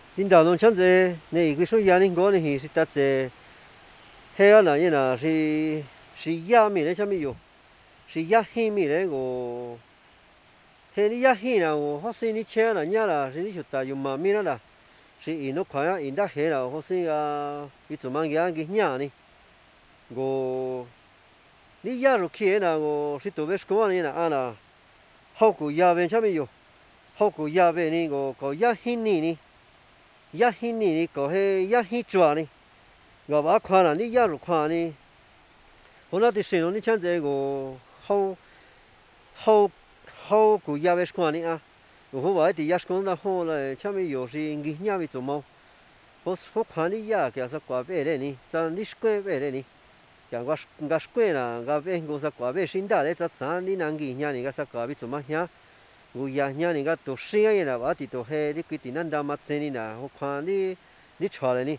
领导侬像这，那个说压力高呢，是打这，还有那人呐是压米的，下面有是压黑米的个，黑你压黑了，我好些你切了伢了，是你就打有嘛米了啦，是印度快啊，印度黑了，好些个，你做嘛个个伢呢，个你压入去那个是多为什么呢？啊那好过压边下面有，好过压边呢个压黑呢，压黑呢个是压黑抓呢。我把看了，你压入看呢，我那的形容你像这个好好古压为看呢啊，我话的压讲那好了，前面有时你压为做毛，我看你压给啥挂背的呢，咱你是挂背的呢，讲我是挂啦，我背我啥挂背新大的，咱你能给压你个啥挂背做嘛呀？我压压你个都生意啦，我的都嘿，你规定咱大嘛真的啦，我看你穿了呢。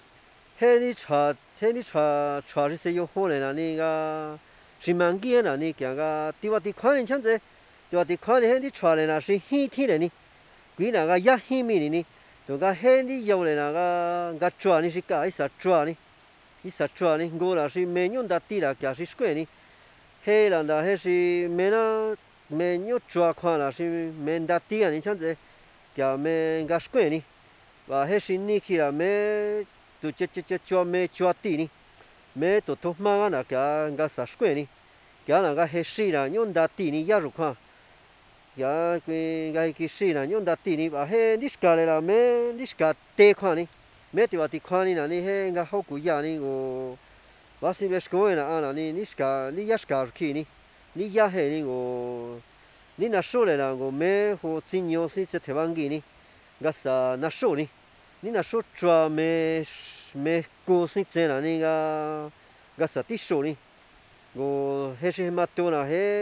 嘿，你查是有可能啊？你个是蛮见啦，你讲个对话对看人像这，对话对看人，你查的那是黑天的呢，鬼那个也黑面的呢，都个嘿你有的那个抓你是干啥抓呢？一啥抓呢？我那是没用到地啦，假是鬼呢，嘿人那还是没有抓看啦，是没到地啊？你像这，假没个是鬼呢，và hết sinh ni khi là mẹ tụ chết cho mẹ cho tì ni mẹ tụ tụ mang là cả sa square ni cả là cái hết sinh là nhon đã tì ni ya rồi cả cái sinh là nhon đã tì ni và hết niska là mẹ niska tê khoa ni mẹ tụ tì khoa ni là ni hết cái hậu cụ ya ni go và sinh về square là ni niska ni ya ska khi ni ya hết ni go ni na số là go mẹ hồ chính nhau sinh sẽ theo anh ni gasa na show ni na show chua me ko sin chen la ni gasa ti show ni go he she ma to na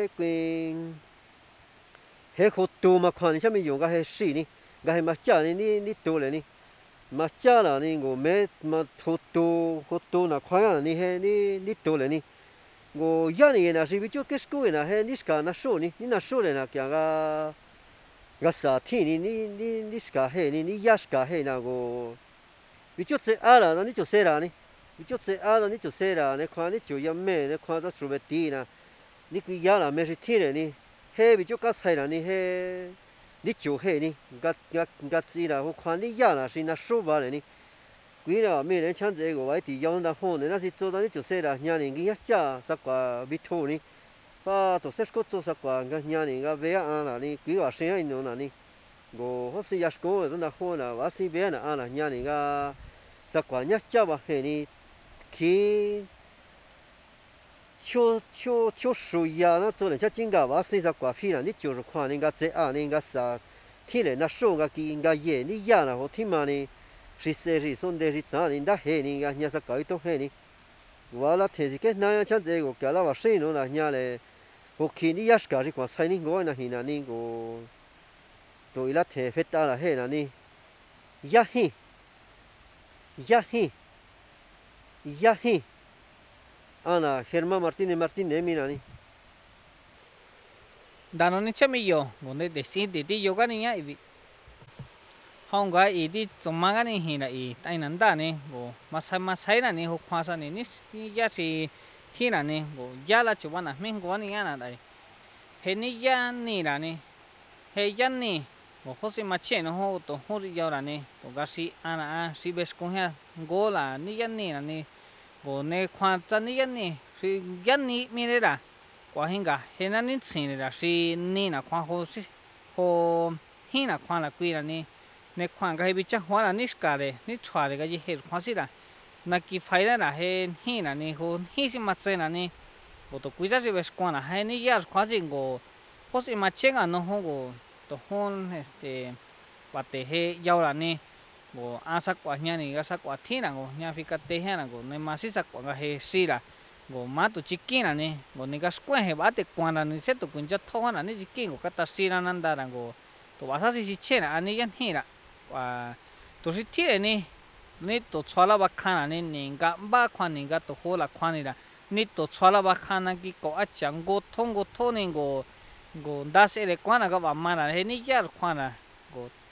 he ko to ma khan ni cha mi yo ga he shi ni ga he ma cha ni to le ni ma cha la ni go me ma ho to na khan ya ni he ni to le ni go ya ni na shi bi chu ke sku na he ni ska na show ni na show le na kya ga sa thi ni ska he ni ya ska he na go vi chu tse a la ni chu se ra ni vi chu tse a la ni chu se ra ne kha ni chu ya me ne kha da su be ti na ni qui ya la me ri thi le ni he vi chu ka sai la ni he ni chu he ni ga zi la ho kha ni ya la shi na su ba le ni qui la me ne chan ze go wai ti yong da ho ne na si zo da ni chu se ra nya ni gi ya cha sa kwa vi thu ni ba to se sko to sa kwa ga nya ni ga ve a la ni qui wa se ai no na ni go ho si ya sko da na ho na wa si ve na a la nya ni ga sa kwa nya cha ba he ni ki cho su ya na zo le cha jing ga wa si sa kwa phi la ni jiu ru kwa ni ga ze a ni ga sa ti le na shu ga ki ga ye ni ya na ho ti ma ni si se ri son de ri za ni da he ni ga nya sa ka to he ni wa la the si ke na ya cha ze go ka la wa se no na nya le ho ki ni ya ska ri kwa sai ni go na hi na ni go to ila the fe ta la he na ni ya hi ya hi ya hi ana Germán Martínez mi na ni đàn ông chém mi yo muốn để xin để đi yoga này nhá không có ý đi trong mang cái này hiện là ý tay nắn đàn này bộ mà sai là này học khoa sa này ní giá trị thi là này bộ giá là chủ quan là mình có này là đây hiện ní giá này là này hiện giá này bộ khó mà chuyện nó hồ tổ hồ gì giàu là này bộ cái gì anh à si bes công ha gỗ là ní giá này là này bộ này khoa chân ní giá này si giá này mi đây là quả hình cả hiện nay ní xin là si ní là khoa hồ hiện là khoa là quy là níในความก็ให้บิจักหัวน่ะนิสกาเลยนิชวาเลยก็จะเห็นความสิล่ะนักกีไฟน่ะเห็นฮีน่ะนี่คนฮีสิมาเจน่ะนี่โอ้ตัวกุยจะเวสกว่าน่ะให้นี่ยาความจริงก็พอสิมาเชงอ่ะน้องก็ตัวฮอนว่าแต่เฮยาวล่ะนี่ก็อาสักกว่าเนี่ยนี่ก็สักกว่าที่น่ะก็เนี่ยฟิกเตะน่ะก็ในมาสิสักกว่าก็เฮสิล่ะก็มาตัวจิกกี้น่ะนี่ก็นี่ก็สกว่าเฮว่าแต่กว่าน่ะนี่เสร็จตัวกุญจะท้องน่ะนี่จิกกี้ก็กัตตาสิล่ะนั่นดารังก็ตัวว่าซะสิเชน่ะอันนี้ยันเฮล่ะว่าตัวสิที่นี่นี่ตัวชวลาบักขานนี่นิงกับบ้าขวานิงกับตัวหัวละขวานี่ละนี่ตัวชวลาบักขานักก็อาจังก็ทงก็ทนิงก็ดัสเอเลขวานะก็ว่ามาละเฮนี่ยาขวานะก็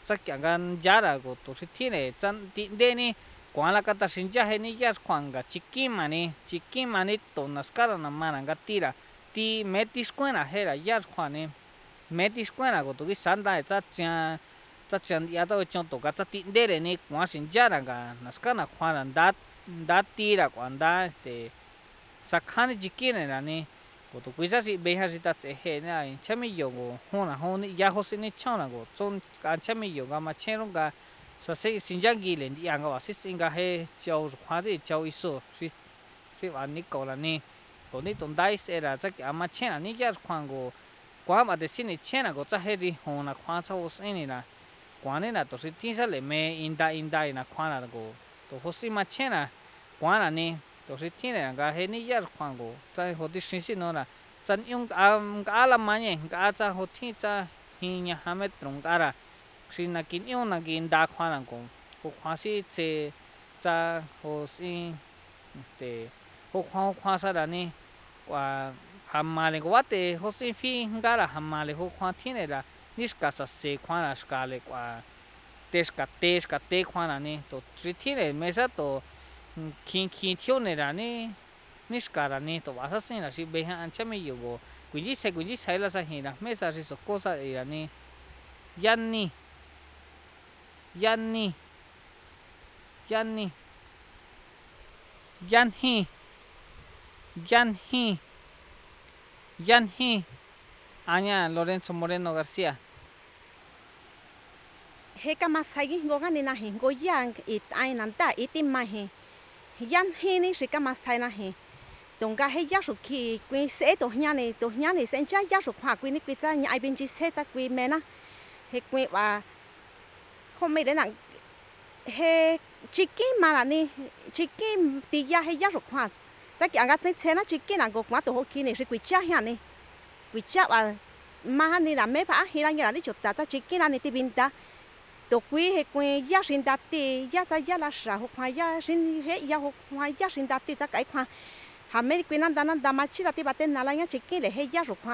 chắc chắn gan giá là của tổ chức thi này chân tin đây nè quan là cái ta sinh ra hay nè giá quan cái chỉ kim mà nè tổ nas cara nằm mà nằm cái tira ti metis quan là hay là giá quan nè metis quan là của tổ cái sản đại chắc chắn ya tao chọn tổ cái chắc tin đây nè quan sinh ra là cái nas cara quan là đát tira quan đát để sắc khăn chỉ kim này là nè của tụi quý giá trị bây giờ ta sẽ hệ này chém mấy dầu hôn là hôn ya hôn sinh chọn là của trong cái chém mấy dầu mà chém luôn cái sẽ sinh ra gì lên đi ăn cái sẽ sinh cái hệ châu khoa gì châu ít số thì anh đi câu là nè của nè tụi đại sẽ là chắc mà chém là nè cái khoan của quá mà để sinh chém là của chắc hệ đi hôn là khoan châu sinh này là quá này là tụi sẽ thiên sẽ lấy mẹ in da là khoan là của tụi hôn sinh mà chém là quá là nè tổ chức thi này cái hệ này giờ khoảng cổ tại hồ thị sinh nó là chân yung cái làm mà nhỉ cái cha hồ thị cha hình như hàm trong cái là xin là kín yung là kín đa khoa là cổ khoa sĩ chế cha hồ sinh để hồ khoa sa là nè qua hàm mà này qua để hồ sinh phi cái là hàm mà này hồ khoa thi này là nít cả sa se khoa là cái này qua test khoa là nè tổ chức thi này mấy sao tổ khi thiếu này là nè cara nè to vas a là si beha ancha me yogo kuji sai la sa hina me sa si so cosa era nè yanni yanni yanni yanhi yanhi yanhi Aña Lorenzo Moreno García he kama sai go gani na he go yang it ai nan ta itim ma he yan he ni shi kama sai na he dong ga he ya su ki quy sẽ to nya ni sen cha ya su kwa quy ni quy cha nya bin ji se cha quy me na he quy wa hôm nay đến nặng he chiki mà là ni chiki ti ya he ya su kwa cha ki anga chen na chiki na go kwa to ho ki ni shi quy cha ya ni quy cha wa ma ni la me pa hi la nya la ni chota cha chiki na ni ti bin ta tổ quý hệ quê gia sinh đạt tỷ gia gia gia là xã hội hóa gia sinh hệ gia hội hóa gia sinh đạt tỷ gia cái khoa hà mấy quê nan đa mà chỉ đạt tỷ bát tên nào là nhá chỉ kia để hệ gia hội hóa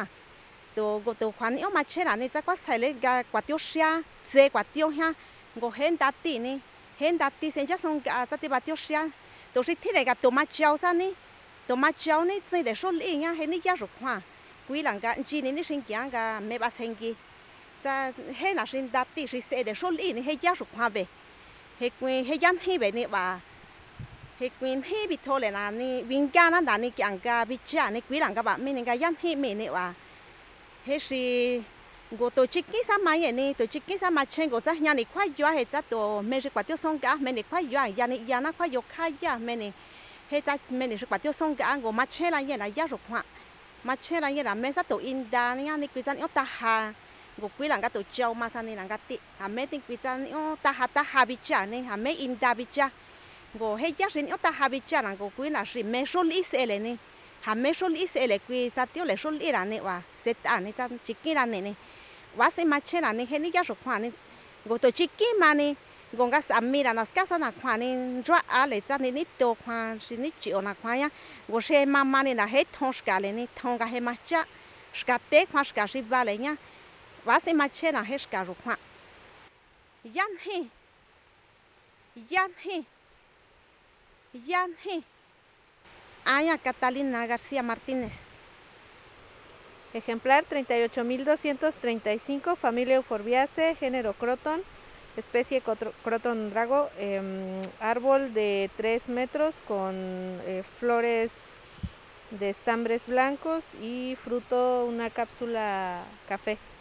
tổ khoa nếu mà chế là này gia quá sai lấy cái quả tiêu xia dễ quả tiêu ha ngô hên đạt tỷ này hên đạt tỷ sinh ra xong cái đạt tỷ bát tiêu xia tổ sĩ thế này cái tổ mà cháu sao này tổ mà cháu này chỉ để số lý nhá hệ này gia hội hóa quý làng cái chỉ này sinh kia cái mấy bát sinh kia cha he na sinh đạt tỷ sĩ sẽ để số lý này he gia súc hoa về he quên he yan he về này bà he quên he bị thua lại là này viên ga nó đã này càng ga bị chả này quý làng các bạn mình cái yan he mình này bà he si go tổ chức cái sao mà vậy này tổ chức cái sao mà trên go cha nhà này khoai gió he cha tổ mình sẽ quả tiêu xong cả mình này khoai gió nhà này nhà nó khoai gió khai gió mình này he cha mình này sẽ quả tiêu xong cả go mà trên là vậy là gia súc hoa mà trên là vậy là mình sẽ tổ in đa này quý cha yếu ta hà ngục quý làng cái tổ châu mà sao này làng cái tị hàm mấy tiếng quý cha nữa ta hà bị chả này hàm mấy in ta bị chả ngục hết giá sinh ta hà bị chả làng ngục quý là gì mấy số lý sẽ lên này hàm mấy số lý sẽ lên quý sa tiêu lại số lý là này và sẽ ta này ta chỉ kia là này và sẽ mà chơi là này hết ní giá số khoản này ngục tổ chỉ kia mà này ngục cái sắm mi là nó cái sao là khoản này rõ lại cha này nít tổ khoản xin nít chịu là khoản nhá ngục sẽ mà này là hết thong cả này thong cái hết mà chả cả tết khoản cả gì ba lại nhá và sẽ mà chơi là hết cả rồi khoa yan he Aña Catalina García Martínez ejemplar 38.235 familia Euphorbiaceae género Croton especie Croton drago árbol de 3 metros con flores de estambres blancos y fruto una cápsula café.